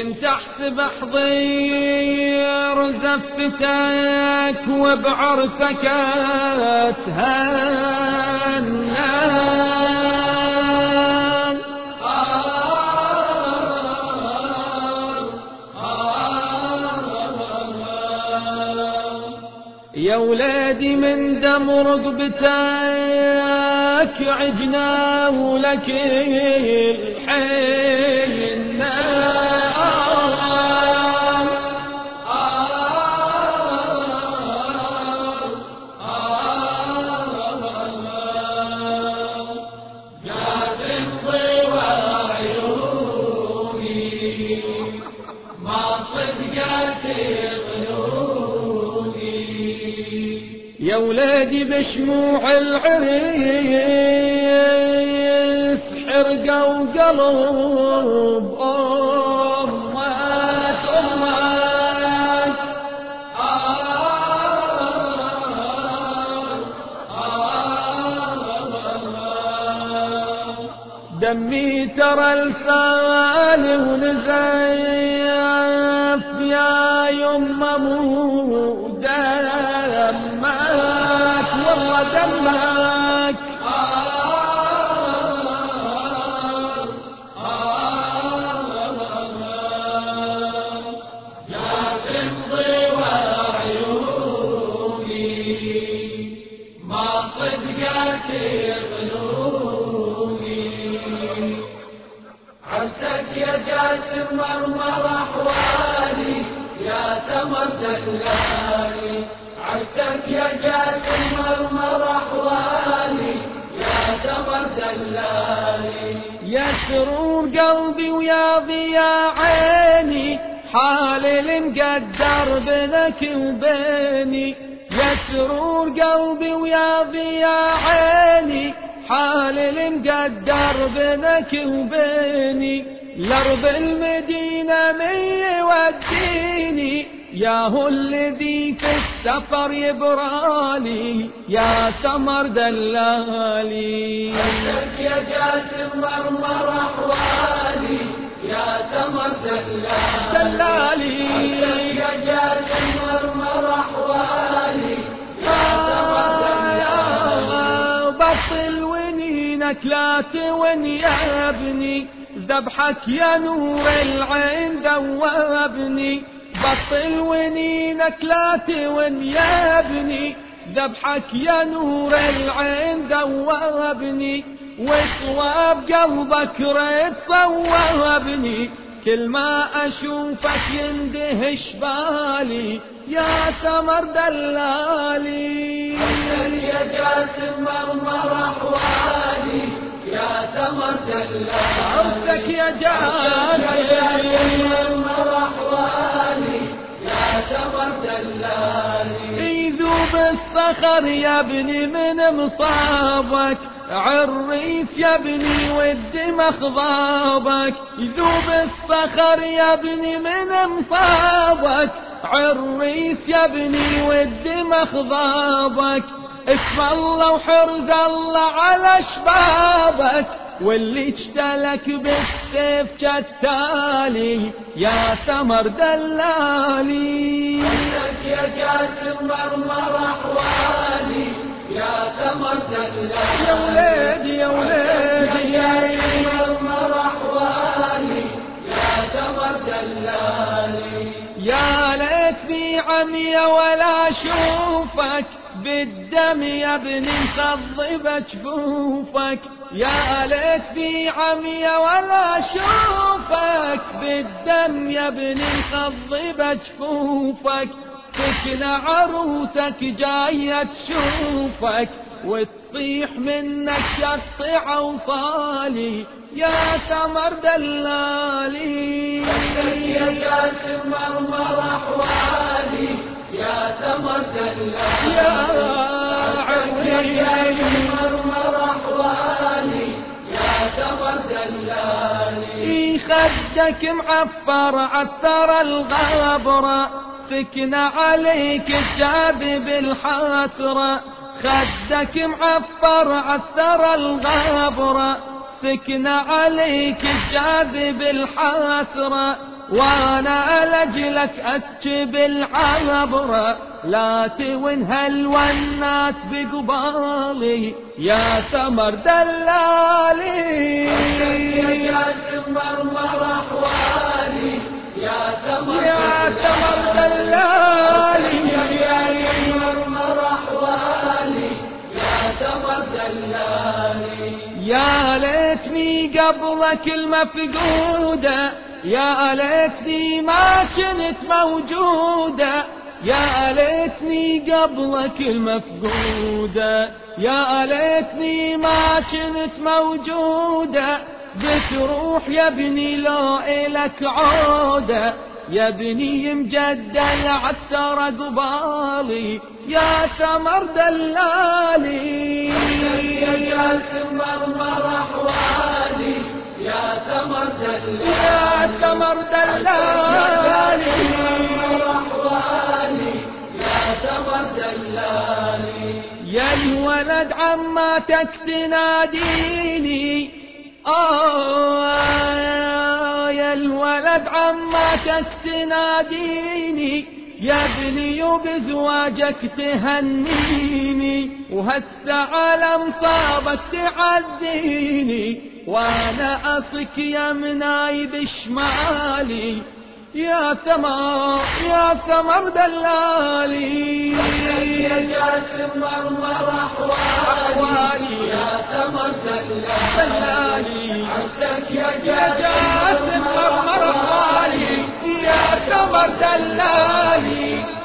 كنت احسب احضير زفتك وبعرفك اتهنى. يا ولادي من دم رقبتك عجنا ولك الحنة. جاسم ضوى عيوني ما صدقت يا ولادي بشموع العريس حرقوا قلب أمك دمي ترى السال ونزف يا يما مو دمك والله دمك. جاسم ضوى عيوني ما صدقت ظنوني عسك يا جاسم مرمر احوالي يا ثمر دلالي. عسك يا جاسم مرمر احوالي يا ثمر دلالي. يا سرور قلبي ويا ضياء عيني حال المقدر بينك وبيني. يا سرور قلبي ويا ضياء عيني حال المقدر بينك وبيني. لرب المدينة من يوديني يا هو الذي في السفر يبرالي يا سمر دلالي. عسك يا جاسم مرمر احوالي يا سمر دلالي. عسك يا جاسم مرمر احوالي يا سمر دلالي. بطل ونينك لا تون يا ابني ذبحك يا نور العين دوابني. بطل ونينك لا تون يا ابني ذبحك يا نور العين دوابني. وصواب قلبك ريت صوابني كل ما اشوفك يندهش بالي يا سمر دلالي. يا جاسم مرمر احوالي يا سمر دلالي. عرفك يا جاسم مرمر احوالي يا سمر دلالي. يذوب الصخر يا ابني من مصابك عريس يا ابني والدمخ ضابك. يذوب الصخر يا ابني من مصابك عريس يا ابني والدمخ ضابك. اسم الله وحرز الله على شبابك واللي اجتلك بالسيف كالتالي يا سمر دلالي. عسك يا جاسم مرمر احوالي يا سمر دلالي. يا ولادي يا ولادي يا مرمر احوالي يا سمر دلالي. يا ليتني عمي ولا اشوفك بالدم يا ابني مخضبة جفوفك. يا ليتني عمي ولا اشوفك بالدم يا ابني مخضبة جفوفك. سكنة عروسك جاية تشوفك وتصيح منك يقطع اوصالي يا سمر دلالي. يا جاسم مرمر احوالي يا سمر دلالي. يا جاسم مرمر احوالي يا سمر دلالي. خدك معفر عثر الغبرة سكن عليك الجاذب الحسرة. خدك معفر عثر الغبرة سكن عليك الجاذب الحسرة. وانا لجلك اسكب العبرة، لا توينها الونات بقبالي يا سمر دلالي. يا سمر مرح والي يا سمر دلالي، يا سمر مرح والي يا سمر دلالي. يا ليتني قبلك المفقودة، يا ليتني ما كنت موجودة، يا ليتني قبلك المفقودة، يا ليتني ما كنت موجودة. بتروح يا ابني لو إلك عودة، يا ابني مجدل عالثرى قبالي يا سمر دلالي. يا سمر مرح والي يا سمر دلالي، يا سمر دلالي، يا سمر دلالي. يا الولد عماتك تناديني، يا الولد عماتك تناديني، يا ابني وبزواجك تهنيني، وهسه على مصابك تعديني، وانا اصك يمناي بشمالي يا سمر دلالي. يا سمر مرح والي يا سمر دلالي، عساك يا سمر مرح والي يا سمر دلالي.